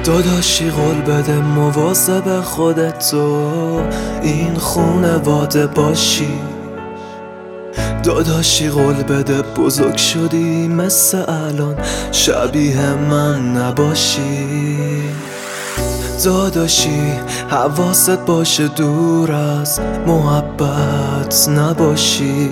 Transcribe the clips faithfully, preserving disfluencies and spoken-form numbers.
داداشی قول بده مواظب خودت تو این خونواده باشی. داداشی قول بده بزرگ شدی مثل الان شبیه من نباشی. داداشی حواست باشه دور از محبت نباشی.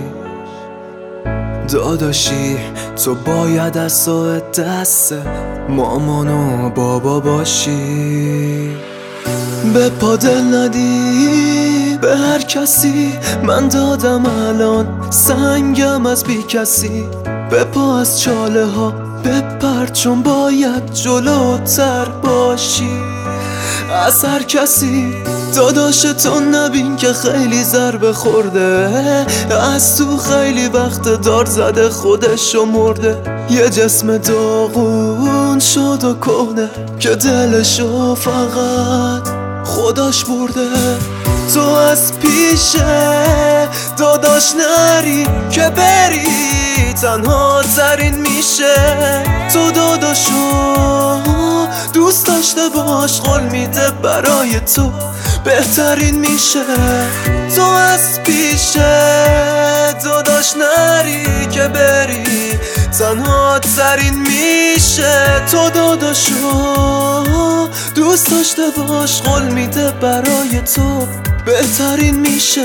داداشی تو باید از دست مامان و بابا باشی. به پا دل ندی به هر کسی، من دادم الان سنگم از بی کسی. به پا از چاله ها بپر چون باید جلوتر باشی از هر کسی. داداشتو نبین که خیلی ضربه خورده، از تو خیلی وقت دار زده خودشو مرده. یه جسم داغون شد و کهنه که دلشو فقط خداش برده. تو از پیشه داداش نری که بری تنها ترین میشه. تو داداشو دوست داشته باش، قول میده برای تو بهترین میشه. تو از پیشه داداش نری که بری تنها ترین میشه. تو داداشو دوست داشته باش، قول میده برای تو بهترین میشه.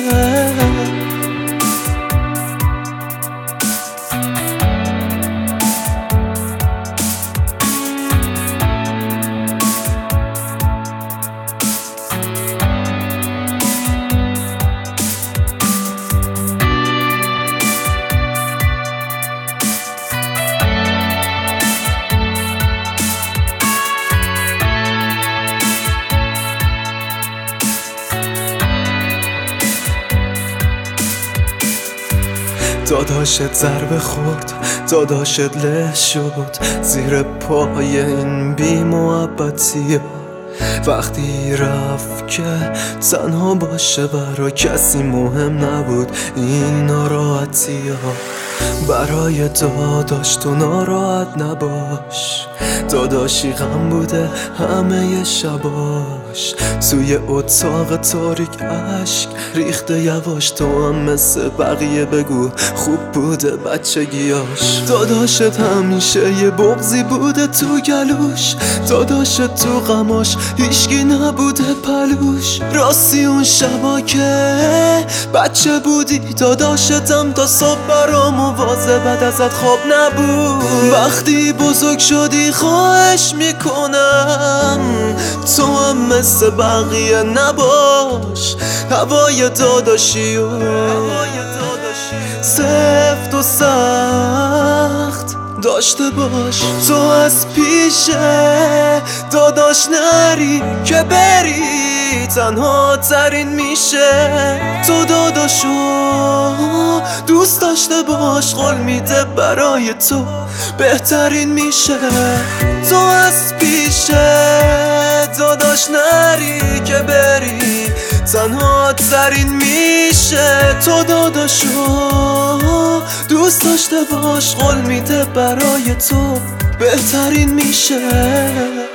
داداشت ضربه خورد، داداشت له شد زیر پای این بی محبتی. وقتی رفت که تنها باشه برا کسی مهم نبود این ناراحتی ها. برای داداش تو ناراحت نباش، داداشی غم بوده همه شباش. توی اتاق تاریک عشق ریخته یواش، تو هم مثل بقیه بگو خوب بوده بچگیاش. داداشت همیشه یه بغضی بوده تو گلوش، داداشت تو غماش هیچکی نبوده پلوش. راستی اون شبا که بچه بودی داداشتم تا صبح برا مواظبت ازت خواب نبود. وقتی بزرگ شدی خواهش میکنم تو هم مثل بقیه نباش. هوای داداشی و سفت و سخت داشته باش. تو از پیشه داداش نری که بری تنها ترین میشه. تو داداشو دوست داشته باش، قول میده برای تو بهترین میشه. تو از پیشه داداش نری که بری تنها ترین میشه. تو داداشو دوست داشته باش، قول میده برای تو بهترین میشه.